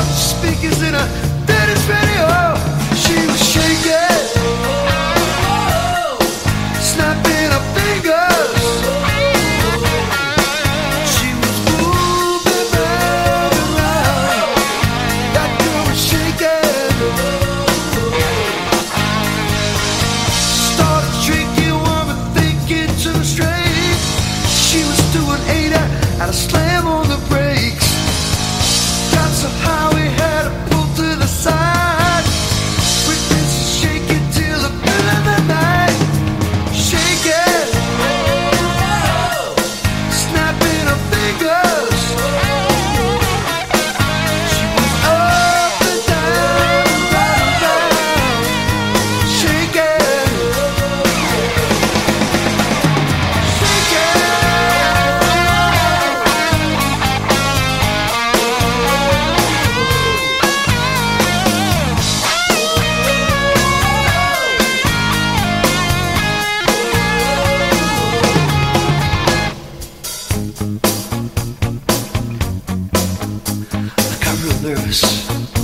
Speakers in a daddy's radio. She was shaking, snapping her fingers. She was moving round and round. That girl was shaking. Started drinking, woman thinking too straight. She was doing 80 and a slam on the brakes. Got so high we had to pull to the side. Britney's shaking till the middle of the night. Shaking, snapping her fingers. She was up and down, right and round. Shaking, I got real nervous.